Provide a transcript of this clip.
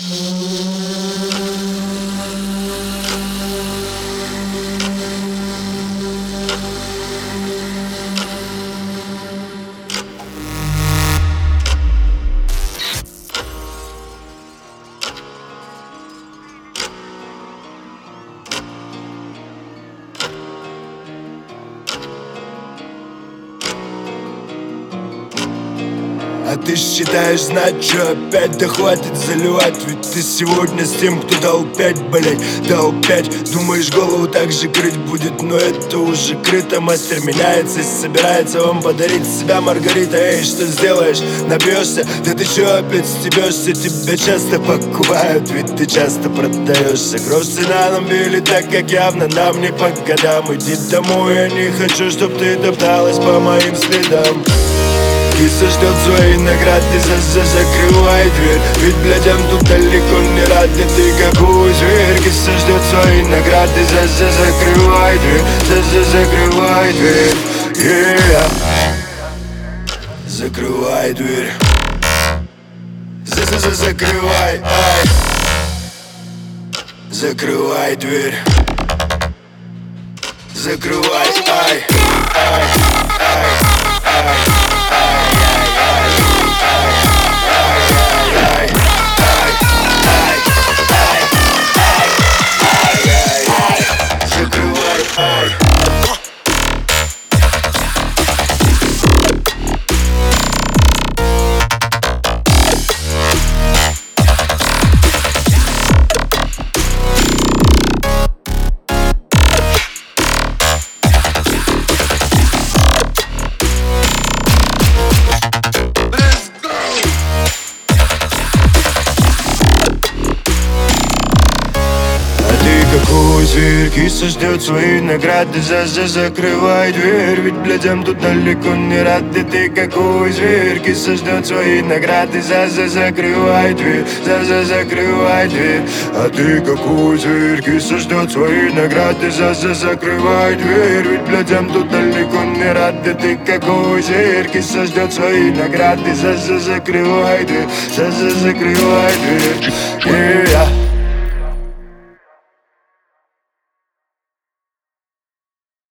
А ты считаешь, знать, что опять? Да хватит заливать, ведь ты сегодня с тем, кто дал 5, блять, дал 5. Думаешь, голову так же крыть будет, но это уже крыто. Мастер меняется и собирается вам подарить себя, Маргарита. Эй, что сделаешь? Набьешься? Да ты чё опять стебешься? Тебя часто покупают, ведь ты часто продаешься. Кровь цена нам били так, как явно нам не по годам. Иди домой, я не хочу, чтоб ты топталась по моим следам. Киса ждет своей награды, закрывай дверь. Ведь блядям тут далеко не рады, ты какой зверь. Киса ждет своей награды, закрывай дверь, закрывай дверь, закрывай дверь, закрывай, ай. Закрывай дверь, закрывай, ай, ай, ай, ай. Какой зверь, киса ждет свои награды, закрывай дверь. Ведь блядям тут далеко не рады, ты какой зверь. Киса ждет свои награды, закрывай дверь, закрывай дверь. А ты какой зверь, киса ждет свои награды, закрывай дверь. Ведь блядям тут далеко не рады, ты какой зверь. Киса ждет свои награды, закрывай дверь, закрывай дверь.